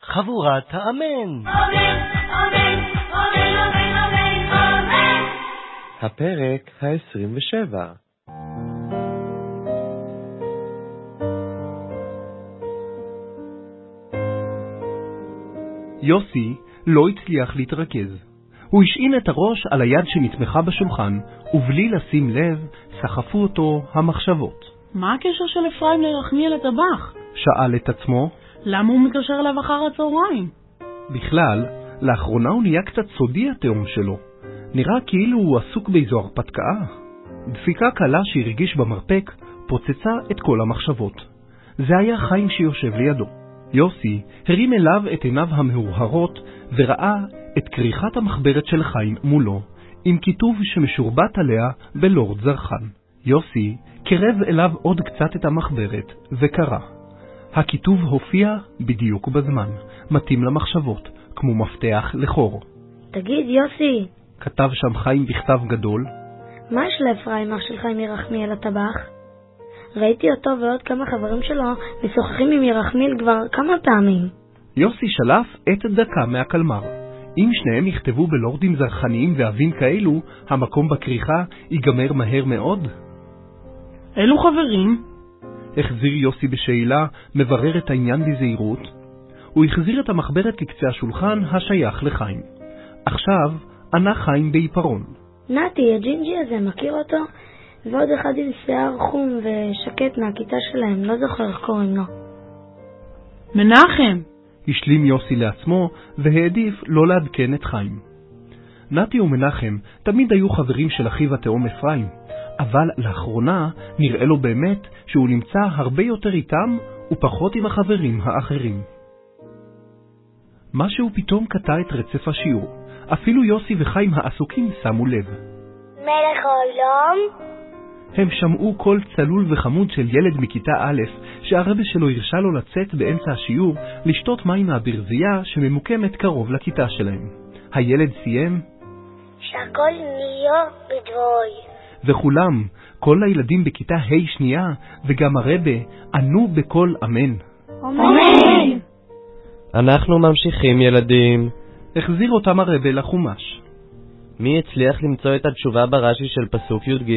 חבורת האמן. אמן, אמן, אמן, אמן, אמן, אמן. הפרק ה-27. יוסי לא הצליח להתרכז. הוא השעין את הראש על היד שנתמכה בשולחן, ובלי לשים לב, סחפו אותו המחשבות. מה הקשר של אפרים לרחמיאל הטבח? שאל את עצמו. למה הוא מתקשר אליו אחר הצהריים? בכלל, לאחרונה הוא נהיה קצת סודי התאום שלו. נראה כאילו הוא עסוק באיזו הרפתקה. דפיקה קלה שהרגיש במרפק פוצצה את כל המחשבות. זה היה חיים שיושב לידו. יוסי הרים אליו את עיניו המאוהרות וראה את כריכת המחברת של חיים מולו, עם כיתוב שמשורבט עליה בלורד זרחן. יוסי קרב אליו עוד קצת את המחברת וקרא. הכיתוב הופיע בדיוק בזמן, מתאים למחשבות, כמו מפתח לחור. תגיד יוסי, כתב שם חיים בכתב גדול, מה יש לאפרים אח שלך עם ירחמיאל הטבח? ראיתי אותו ועוד כמה חברים שלו משוחחים עם ירחמיאל כבר כמה פעמים. יוסי שלף את דקה מהקלמר. אם שניהם יכתבו בלורדים זרחניים ואבים כאלו, המקום בכריכה ייגמר מהר מאוד. אלו חברים? החזיר יוסי בשאלה, מברר את העניין בזהירות. הוא החזיר את המחברת לקצה השולחן השייך לחיים. עכשיו ענה חיים בעיפרון. נתי, הג'ינג'י הזה, מכיר אותו? ועוד אחד עם שיער חום ושקט מהכיתה שלהם, לא זוכר איך קוראים לו. מנחם! השלים יוסי לעצמו והעדיף לא לעדכן את חיים. נתי ומנחם תמיד היו חברים של אחיו התאום אפרים, אבל לאחרונה נראה לו באמת שהוא נמצא הרבה יותר איתם ופחות עם החברים האחרים. משהו פתאום קטע את רצף השיעור. אפילו יוסי וחיים העסוקים שמו לב. מלך העולם? הם שמעו קול צלול וחמוד של ילד מכיתה א' שהרבא שלו הרשה לו לצאת באמצע השיעור לשתות מים מהברזייה שממוקמת קרוב לכיתה שלהם. הילד סיים שהכל נהיה בדבוי. וכולם, כל הילדים בכיתה ה' שנייה וגם הרבא ענו בקול אמן. אמן! אנחנו ממשיכים ילדים. החזיר אותם הרבא לחומש. מי הצליח למצוא את התשובה ברש"י של פסוק י"ג?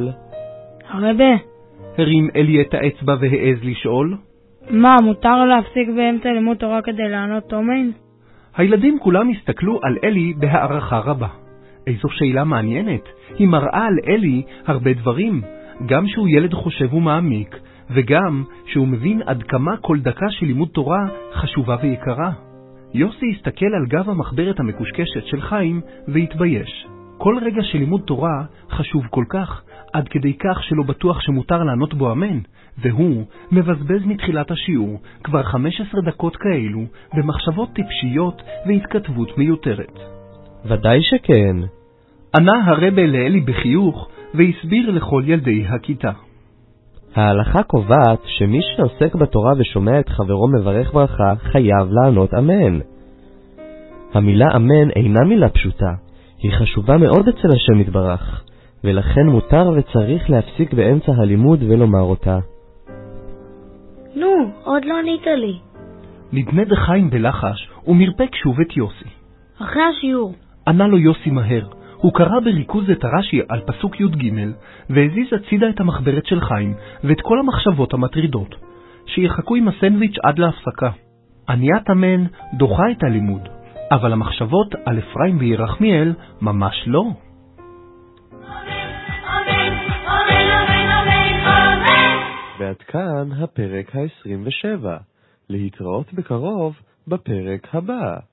הרבה. הרים אלי את האצבע והעז לשאול. מה, מותר להפסיק באמצע לימוד תורה כדי לענות תומן? הילדים כולם הסתכלו על אלי בהערכה רבה. איזו שאלה מעניינת. היא מראה על אלי הרבה דברים, גם שהוא ילד חושב ומעמיק, וגם שהוא מבין עד כמה כל דקה של לימוד תורה חשובה ויקרה. יוסי הסתכל על גב המחברת המקושקשת של חיים והתבייש. כל רגע של לימוד תורה חשוב כל כך, עד כדי כך שלא בטוח שמותר לענות בו אמן, והוא מבזבז מתחילת השיעור כבר 15 דקות כאלו במחשבות טיפשיות והתכתבות מיותרת. ודאי שכן. ענה הרבא לאלי בחיוך והסביר לכל ילדי הכיתה. ההלכה קובעת שמי שעוסק בתורה ושומע את חברו מברך ברכה חייב לענות אמן. המילה אמן אינה מילה פשוטה, היא חשובה מאוד אצל השם יתברך, ולכן מותר וצריך להפסיק באמצע הלימוד ולומר אותה. נו, עוד לא ענית לי. נדנד חיים בלחש ומרפק שוב את יוסי. אחרי השיעור. ענה לו יוסי מהר. הוא קרא בריכוז את הרש"י על פסוק י"ג והזיז הצידה את המחברת של חיים ואת כל המחשבות המטרידות, שיחכו עם הסנדוויץ' עד להפסקה. עניית אמן דוחה את הלימוד, אבל המחשבות על אפרים וירחמיאל ממש לא. ועד כאן הפרק ה-27. להתראות בקרוב בפרק הבא.